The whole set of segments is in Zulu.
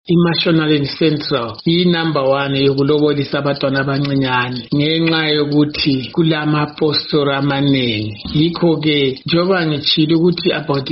iMashonaland Central number 1 yokulobolisa abantwana abancinyane ngenxa yokuthi kulamapostori amaningi. Yikho-ke njengoba ngitshilo ukuthi about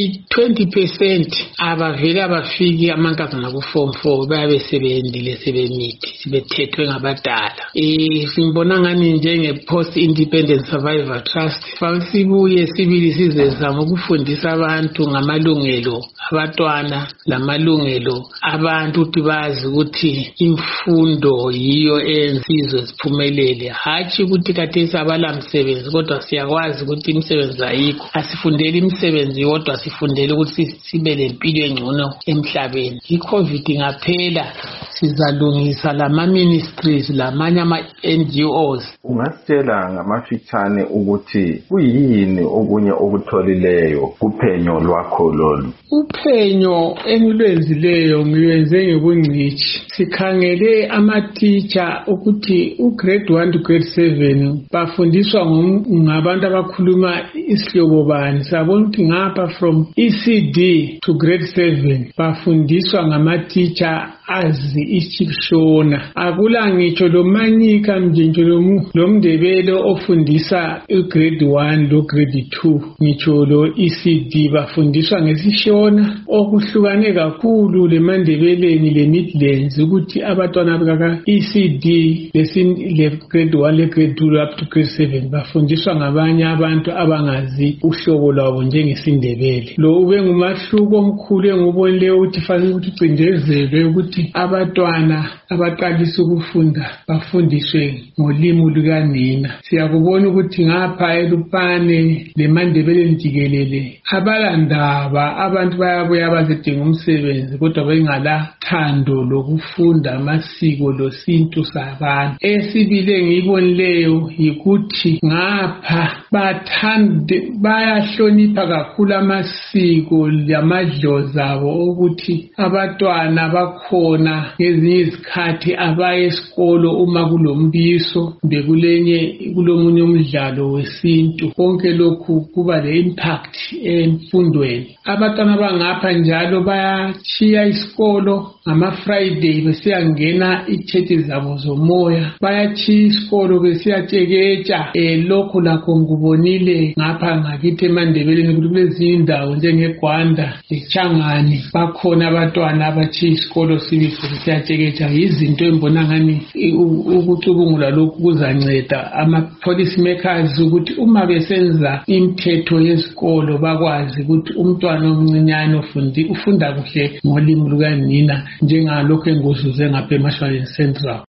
20% abavele abafiki amankazana ku-form 4 bayabe sebendile sebemithi sebethethwe ngabadala. Simbona ngani njenge-Post Independent Survivor Trust sibuye sibili sizezama ukufundisa abantu ngamalungelo abantwana lamalungelo abantu ukuthi bazi ukuthi imfundo yiyo ensizwe siphumelele, hatshi ukuthi khathesi abalamsebenzi kodwa siyakwazi ukuthi imisebenzi ayikho. Asifundele imisebenzi kodwa sifundele ukuthi sibe lempilo engcono emhlabeni. I-COVID ngaphela sizalungisa lama-ministries lamanye ama-NGOs. Ungasitshela ngamafitshane ukuthi kuyini okunye okutholileyo kuphenyo lwakho lolu? Uphenyo engilwenzileyo ngiwenze ngebungcitshi. Sikhangele ama-teacher ukuthi u-grade 1 to grade 7 bafundiswa ngabantu abakhuluma isihlobo bani. Sabona ukuthi ngapha from ECD to grade 7 bafundiswa ngama-teacher azi isiShona. Akula ngitsho lo Manyika Mjenje lo Mndebele ofundisa ugrade 1 lo grade 2, ngitsho lo ECD bafundiswa ngesishona okuhlukane kakhulu le Mandebeleni le Midlands ukuthi abantwana baka ECD le grade 1 le grade 2 up to grade 7 bafundiswa ngabanye abantu abangazi uhlobo lwabo njengesindebele. Lo ube ngumahluko omkhulu engubonile ukuthi fanele ukuthi ucindezelwe ukuthi abantwana abaqalisa ukufunda bafundiswe ngolimi lukanina. Siyakubona ukuthi ngapha eLupane le Mandebele ntikelele abalandaba abantu bayabuya bazedinga umsebenzi kodwa bengala thando lokufunda amasiko losintu sabantu. Esibile ngiyibonileyo yikuthi ngapha bayahlonipha kakhulu amasiko lamadlozi abo ukuthi abantwana bakhona ngezinye izikhathi abaye esikolo uma kulombiso kulomunye umdlalo wesintu. Konke lokhu kuba le-impact emfundweni. Abantwana bangapha njalo bayachiya isikolo ngama-Friday besiyangena ichechi zabo zomoya, bayachiya isikolo besiyatsheketsha. Lokhu lakho ngubonile ngapha ngakithi eMandebeleni ukuthi kulezinye indawo njengeGwanda leChangani bakhona abantwana abachiya isikolo sibili besiyatsheketsha. Izinto embona ngani ukucubungula lokhu kuzanceda ama-policy makers ukuthi uma besenza imithetho yesikolo bakwazi ukuthi umntwana omncinyane ufunda kuhle ngolimi lukanina njengalokho engozuze ngapha eMashonaland Central.